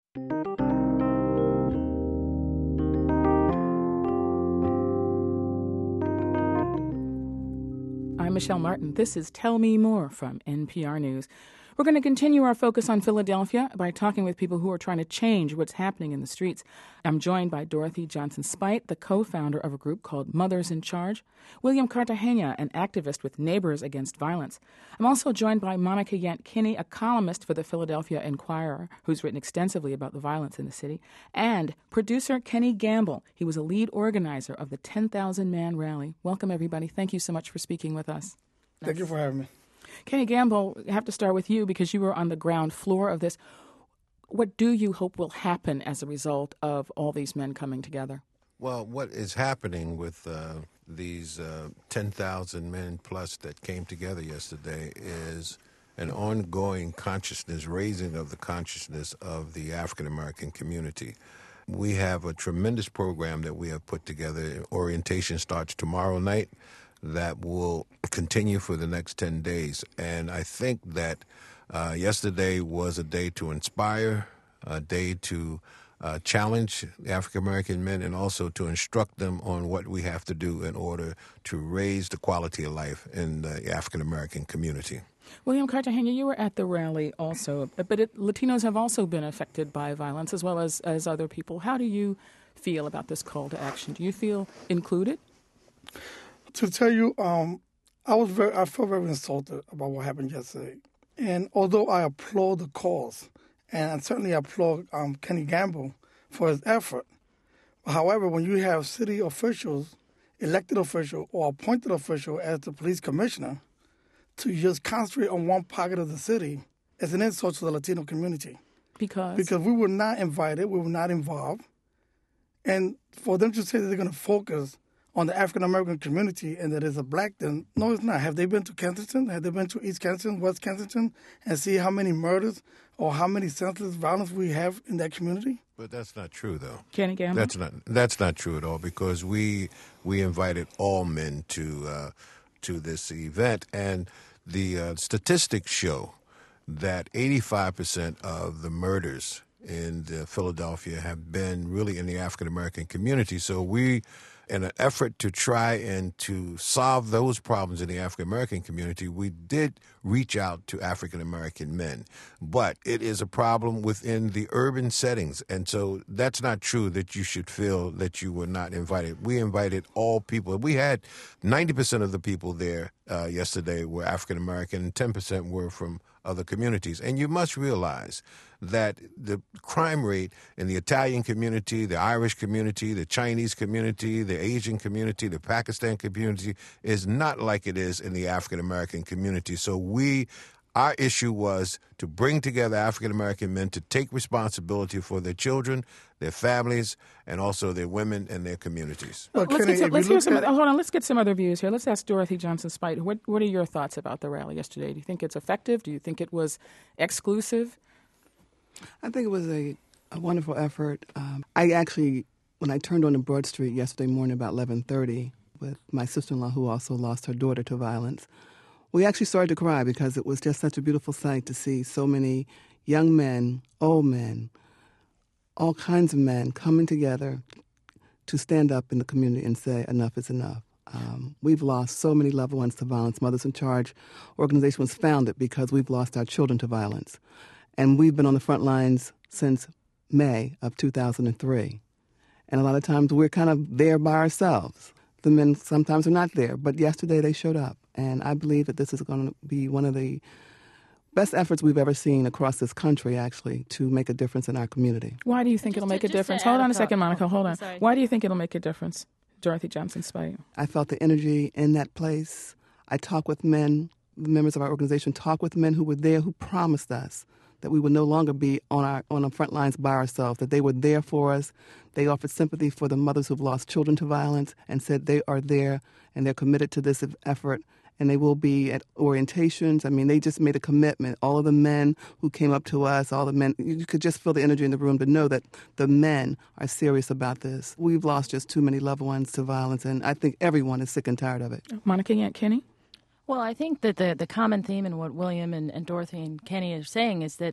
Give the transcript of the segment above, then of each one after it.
I'm Michelle Martin. This is Tell Me More from NPR News. We're going to continue our focus on Philadelphia by talking with people who are trying to change what's happening in the streets. I'm joined by Dorothy Johnson-Speight, the co-founder of a group called Mothers in Charge, William Cartagena, an activist with Neighbors Against Violence. I'm also joined by Monica Yant Kinney, a columnist for the Philadelphia Inquirer, who's written extensively about the violence in the city, and producer Kenny Gamble. He was a lead organizer of the 10,000-man rally. Welcome, everybody. Thank you so much for speaking with us. Thank you for having me. Kenny Gamble, I have to start with you because you were on the ground floor of this. What do you hope will happen as a result of all these men coming together? Well, what is happening with these 10,000 men plus that came together yesterday is an ongoing consciousness, raising of the consciousness of the African-American community. We have a tremendous program that we have put together. Orientation starts tomorrow night. That will continue for the next 10 days. And I think that yesterday was a day to inspire, a day to challenge the African-American men, and also to instruct them on what we have to do in order to raise the quality of life in the African-American community. William Cartagena, you were at the rally also, but Latinos have also been affected by violence as well as other people. How do you feel about this call to action? Do you feel included? To tell you, I felt very insulted about what happened yesterday. And although I applaud the cause, and I certainly applaud Kenny Gamble for his effort, however, when you have city officials, elected official or appointed official as the police commissioner, to just concentrate on one pocket of the city, it's an insult to the Latino community. Because we were not invited, we were not involved. And for them to say that they're going to focus on the African-American community and that is a black, then no, it's not. Have they been to Kensington? Have they been to East Kensington, West Kensington, and see how many murders or how many senseless violence we have in that community? But that's not true, though. Kenny Gamble? That's not true at all, because we invited all men to this event, and the statistics show that 85% of the murders in Philadelphia have been really in the African-American community. So we, in an effort to try and to solve those problems in the African-American community, we did reach out to African-American men. But it is a problem within the urban settings. And so that's not true that you should feel that you were not invited. We invited all people. We had 90% of the people there yesterday were African-American and 10% were from other communities. And you must realize that the crime rate in the Italian community, the Irish community, the Chinese community, the Asian community, the Pakistan community is not like it is in the African-American community. So our issue was to bring together African-American men to take responsibility for their children, their families, and also their women and their communities. Let's get some other views here. Let's ask Dorothy Johnson-Speight. What are your thoughts about the rally yesterday? Do you think it's effective? Do you think it was exclusive? I think it was a wonderful effort. I actually, when I turned on to Broad Street yesterday morning about 11:30 with my sister-in-law who also lost her daughter to violence, we actually started to cry because it was just such a beautiful sight to see so many young men, old men, all kinds of men coming together to stand up in the community and say enough is enough. We've lost so many loved ones to violence. Mothers in Charge organization was founded because we've lost our children to violence. And we've been on the front lines since May of 2003. And a lot of times we're kind of there by ourselves. The men sometimes are not there, but yesterday they showed up. And I believe that this is going to be one of the best efforts we've ever seen across this country, actually, to make a difference in our community. Why do you think it'll make a difference? Hold on a second, Monica. Hold on. Why do you think it'll make a difference? Dorothy Johnson-Speight. I felt the energy in that place. I talked with men, the members of our organization talked with men who were there who promised us that we would no longer be on the front lines by ourselves, that they were there for us. They offered sympathy for the mothers who've lost children to violence and said they are there and they're committed to this effort and they will be at orientations. I mean, they just made a commitment. All of the men who came up to us, all the men, you could just feel the energy in the room to know that the men are serious about this. We've lost just too many loved ones to violence, and I think everyone is sick and tired of it. Monica Yant Kinney? Well, I think that the common theme in what William and Dorothy and Kenny are saying is that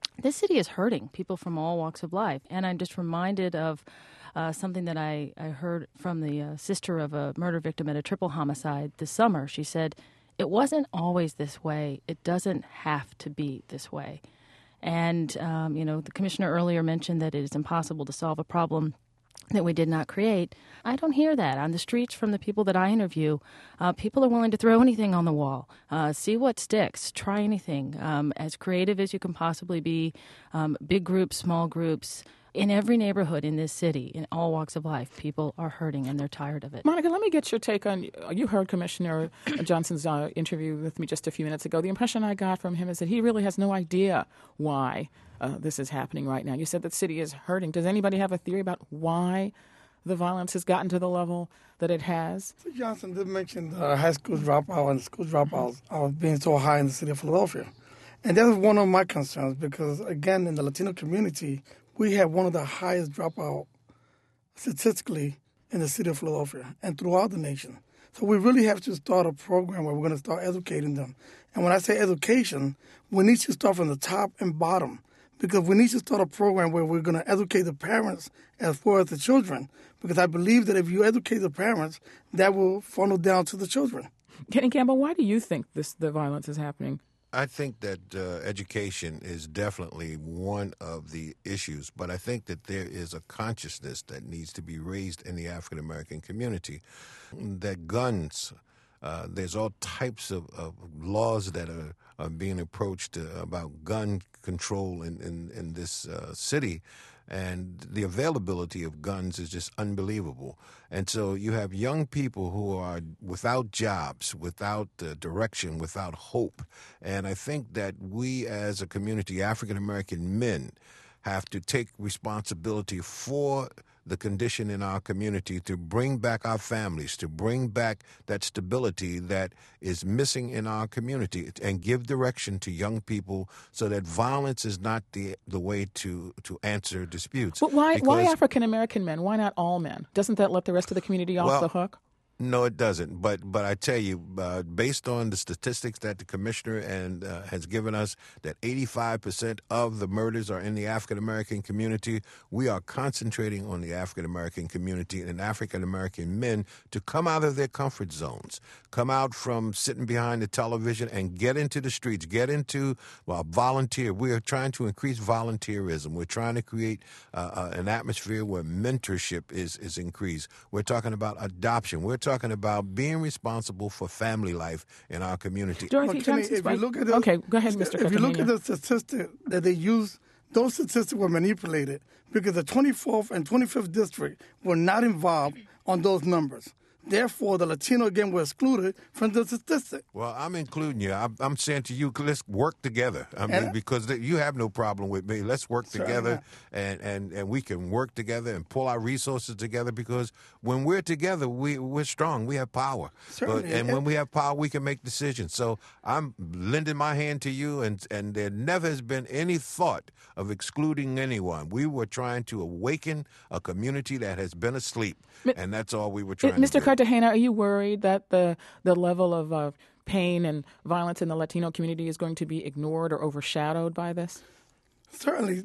this city is hurting people from all walks of life. And I'm just reminded of something that I heard from the sister of a murder victim at a triple homicide this summer. She said, it wasn't always this way. It doesn't have to be this way. And, the commissioner earlier mentioned that it is impossible to solve a problem that we did not create. I don't hear that on the streets from the people that I interview. People are willing to throw anything on the wall, see what sticks, try anything, as creative as you can possibly be, big groups, small groups. In every neighborhood in this city, in all walks of life, people are hurting and they're tired of it. Monica, let me get your take on, you heard Commissioner Johnson's interview with me just a few minutes ago. The impression I got from him is that he really has no idea why this is happening right now. You said that the city is hurting. Does anybody have a theory about why the violence has gotten to the level that it has? So Johnson did mention high school dropout and school dropouts being so high in the city of Philadelphia. And that is one of my concerns because, again, in the Latino community, we have one of the highest dropout statistically in the city of Philadelphia and throughout the nation. So we really have to start a program where we're going to start educating them. And when I say education, we need to start from the top and bottom because we need to start a program where we're going to educate the parents as well as the children because I believe that if you educate the parents, that will funnel down to the children. Kenny Campbell, why do you think the violence is happening? I think that education is definitely one of the issues, but I think that there is a consciousness that needs to be raised in the African American community that guns, there's all types of laws that are being approached about gun control in this city. And the availability of guns is just unbelievable. And so you have young people who are without jobs, without direction, without hope. And I think that we as a community, African-American men, have to take responsibility for the condition in our community to bring back our families, to bring back that stability that is missing in our community and give direction to young people so that violence is not the way to answer disputes. But why African-American men? Why not all men? Doesn't that let the rest of the community off the hook? No, it doesn't. But I tell you, based on the statistics that the commissioner has given us, that 85% of the murders are in the African-American community, we are concentrating on the African-American community and African-American men to come out of their comfort zones, come out from sitting behind the television and get into the streets, get into volunteer. We are trying to increase volunteerism. We're trying to create an atmosphere where mentorship is increased. We're talking about adoption. We're talking about being responsible for family life in our community. Dorothy Johnson, if you look at okay, go ahead, Mr. If you look at the statistics that they use, those statistics were manipulated because the 24th and 25th district were not involved on those numbers. Therefore, the Latino, again, were excluded from the statistic. Well, I'm including you. I'm saying to you, let's work together. Because you have no problem with me. Let's work together, and we can work together and pull our resources together because when we're together, we're strong. We have power. When we have power, we can make decisions. So I'm lending my hand to you, and there never has been any thought of excluding anyone. We were trying to awaken a community that has been asleep, and that's all we were trying to do. Cartagena, are you worried that the level of pain and violence in the Latino community is going to be ignored or overshadowed by this? Certainly.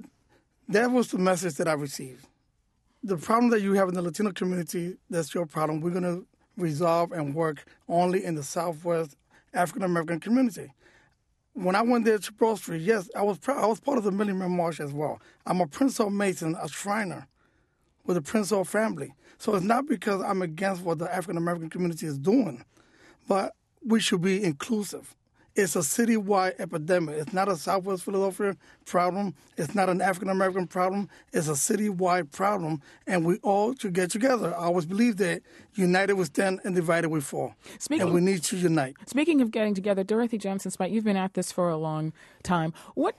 That was the message that I received. The problem that you have in the Latino community, that's your problem. We're going to resolve and work only in the Southwest African-American community. When I went there to Broad Street, yes, I was part of the Million Man March as well. I'm a Prince-Hall Mason, a Shriner with the Prince-Hall family. So it's not because I'm against what the African-American community is doing, but we should be inclusive. It's a citywide epidemic. It's not a Southwest Philadelphia problem. It's not an African-American problem. It's a citywide problem, and we all should get together. I always believe that united we stand and divided we fall, and we need to unite. Speaking of getting together, Dorothy Johnson-Speight, you've been at this for a long time.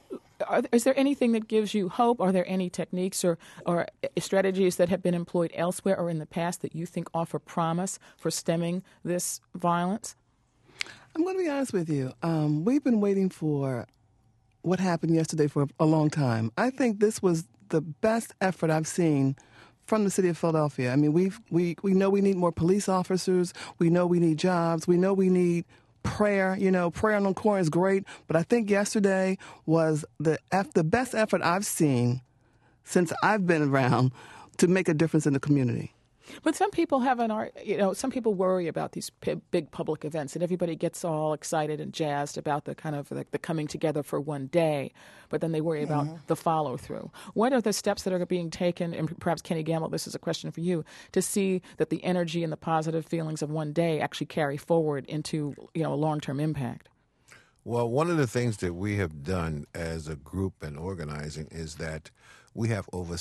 Is there anything that gives you hope? Are there any techniques or strategies that have been employed elsewhere or in the past that you think offer promise for stemming this violence? I'm going to be honest with you. We've been waiting for what happened yesterday for a long time. I think this was the best effort I've seen from the city of Philadelphia. I mean, we know we need more police officers. We know we need jobs. We know we need prayer. Prayer on the corner is great, but I think yesterday was the best effort I've seen since I've been around to make a difference in the community. But some people some people worry about these big public events, and everybody gets all excited and jazzed about the kind of the coming together for one day, but then they worry about the follow through. What are the steps that are being taken, and perhaps Kenny Gamble, this is a question for you, to see that the energy and the positive feelings of one day actually carry forward into a long-term impact? Well, one of the things that we have done as a group and organizing is that we have over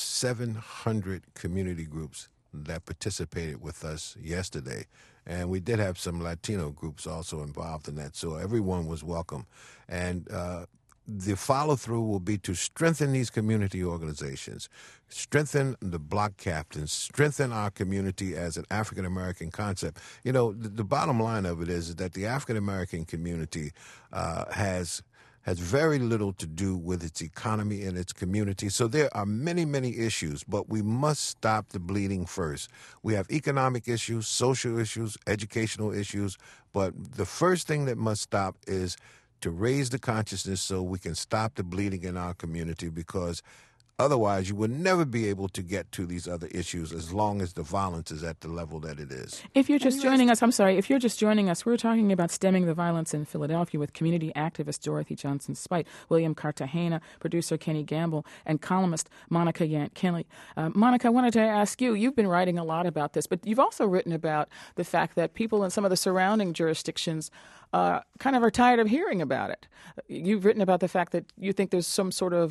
700 community groups that participated with us yesterday. And we did have some Latino groups also involved in that, so everyone was welcome. And the follow-through will be to strengthen these community organizations, strengthen the block captains, strengthen our community as an African-American concept. The bottom line of it is that the African-American community has very little to do with its economy and its community. So there are many, many issues, but we must stop the bleeding first. We have economic issues, social issues, educational issues, but the first thing that must stop is to raise the consciousness so we can stop the bleeding in our community, because otherwise you will never be able to get to these other issues as long as the violence is at the level that it is. If you're just joining us, we're talking about stemming the violence in Philadelphia with community activist Dorothy Johnson Spite, William Cartagena, producer Kenny Gamble, and columnist Monica Yant Kinley. Monica, I wanted to ask you've been writing a lot about this, but you've also written about the fact that people in some of the surrounding jurisdictions kind of are tired of hearing about it. You've written about the fact that you think there's some sort of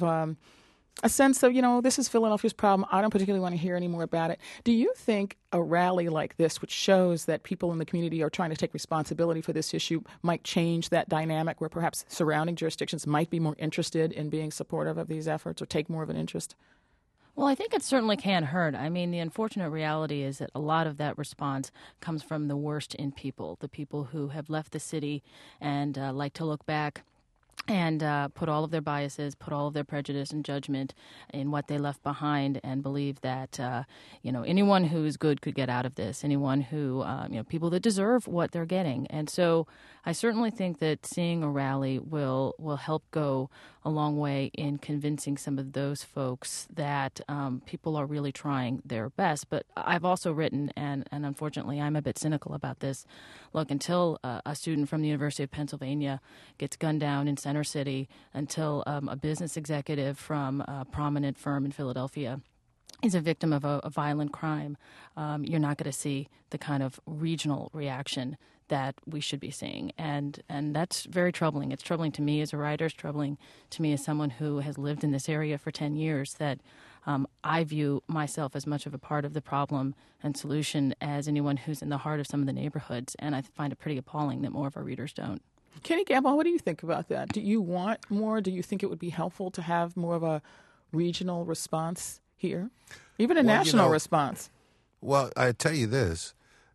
a sense of, this is Philadelphia's problem. I don't particularly want to hear any more about it. Do you think a rally like this, which shows that people in the community are trying to take responsibility for this issue, might change that dynamic where perhaps surrounding jurisdictions might be more interested in being supportive of these efforts or take more of an interest? Well, I think it certainly can hurt. I mean, the unfortunate reality is that a lot of that response comes from the worst in people, the people who have left the city and like to look back and put all of their biases, put all of their prejudice and judgment in what they left behind, and believe that anyone who is good could get out of this. Anyone who people that deserve what they're getting. And so I certainly think that seeing a rally will help go a long way in convincing some of those folks that people are really trying their best. But I've also written, and unfortunately I'm a bit cynical about this. Look, until a student from the University of Pennsylvania gets gunned down in Center City, until a business executive from a prominent firm in Philadelphia is a victim of a violent crime, you're not going to see the kind of regional reaction that we should be seeing. And that's very troubling. It's troubling to me as a writer. It's troubling to me as someone who has lived in this area for 10 years, that I view myself as much of a part of the problem and solution as anyone who's in the heart of some of the neighborhoods. And I find it pretty appalling that more of our readers don't. Kenny Gamble, what do you think about that? Do you want more? Do you think it would be helpful to have more of a regional response here? Even a national response? Well, I tell you this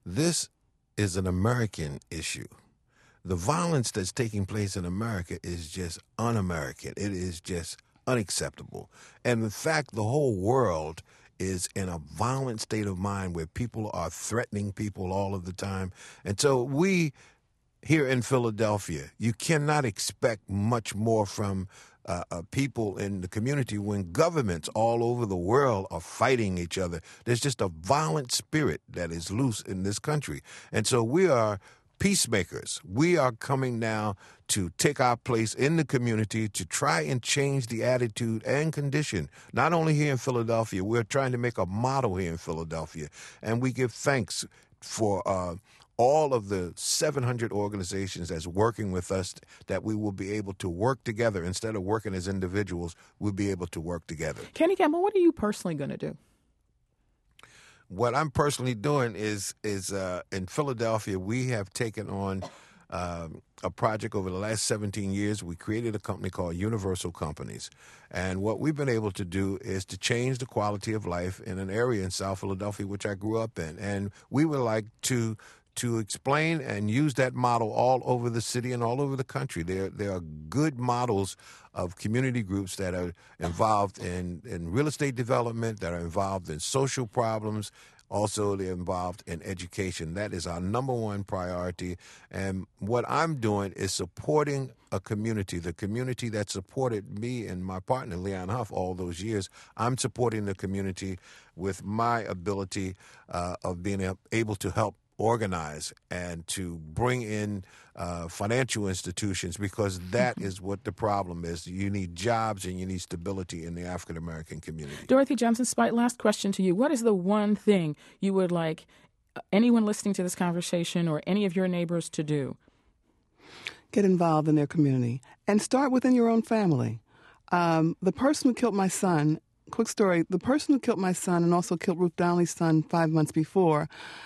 is an American issue. The violence that's taking place in America is just un-American. It is just unacceptable. And in fact, the whole world is in a violent state of mind where people are threatening people all of the time. And so we here in Philadelphia, you cannot expect much more from people in the community when governments all over the world are fighting each other. There's just a violent spirit that is loose in this country. And so we are peacemakers. We are coming now to take our place in the community to try and change the attitude and condition. Not only here in Philadelphia, we're trying to make a model here in Philadelphia. And we give thanks for all of the 700 organizations that's working with us, that we will be able to work together. Instead of working as individuals, we'll be able to work together. Kenny Gamble, what are you personally going to do? What I'm personally doing is in Philadelphia, we have taken on a project over the last 17 years. We created a company called Universal Companies. And what we've been able to do is to change the quality of life in an area in South Philadelphia, which I grew up in. And we would like to explain and use that model all over the city and all over the country. There are good models of community groups that are involved in real estate development, that are involved in social problems, Also, they're involved in education. That is our number one priority. And what I'm doing is supporting a community, the community that supported me and my partner, Leon Huff, all those years. I'm supporting the community with my ability of being able to help organize and to bring in financial institutions, because that is what the problem is. You need jobs and you need stability in the African American community. Dorothy Johnson Spite, last question to you. What is the one thing you would like anyone listening to this conversation or any of your neighbors to do? Get involved in their community and start within your own family. The person who killed my son, quick story, the person who killed my son and also killed Ruth Donnelly's son 5 months before,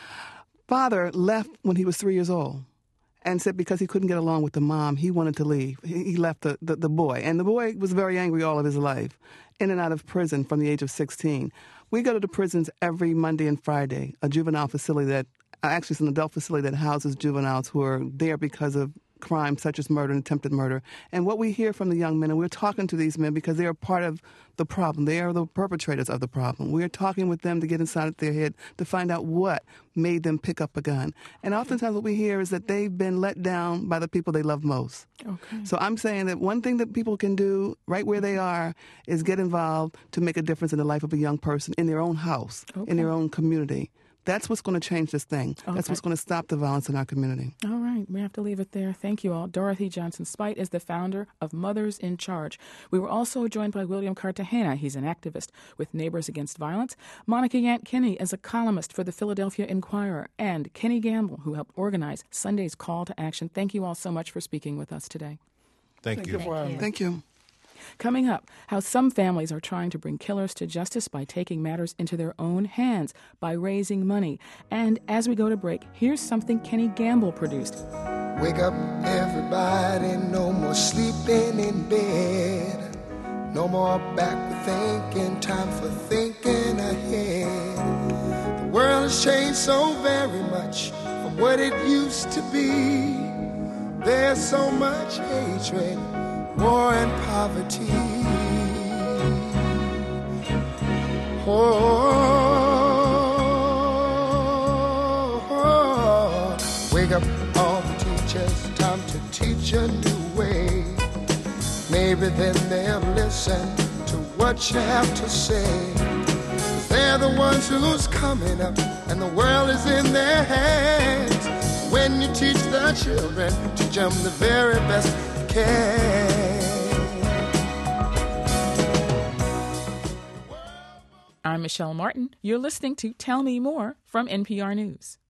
father left when he was 3 years old and said because he couldn't get along with the mom, he wanted to leave. He left the boy. And the boy was very angry all of his life, in and out of prison from the age of 16. We go to the prisons every Monday and Friday, a juvenile facility actually it's an adult facility that houses juveniles who are there because of crimes such as murder and attempted murder. And what we hear from the young men, and we're talking to these men because they are part of the problem. They are the perpetrators of the problem. We're talking with them to get inside of their head to find out what made them pick up a gun. And oftentimes what we hear is that they've been let down by the people they love most. Okay. So I'm saying that one thing that people can do right where they are is get involved to make a difference in the life of a young person in their own house, in their own community. That's what's going to change this thing. Okay. That's what's going to stop the violence in our community. All right. We have to leave it there. Thank you all. Dorothy Johnson Spite is the founder of Mothers in Charge. We were also joined by William Cartagena. He's an activist with Neighbors Against Violence. Monica Yant Kinney is a columnist for the Philadelphia Inquirer. And Kenny Gamble, who helped organize Sunday's Call to Action. Thank you all so much for speaking with us today. Thank you. Thank you. Coming up, how some families are trying to bring killers to justice by taking matters into their own hands, by raising money. And as we go to break, here's something Kenny Gamble produced. Wake up, everybody, no more sleeping in bed. No more backward thinking, time for thinking ahead. The world has changed so very much from what it used to be. There's so much hatred, war and poverty. Oh, wake up all the teachers, time to teach a new way. Maybe then they'll listen to what you have to say. 'Cause they're the ones who's coming up, and the world is in their hands. When you teach the children, teach them the very best you can. I'm Michelle Martin. You're listening to Tell Me More from NPR News.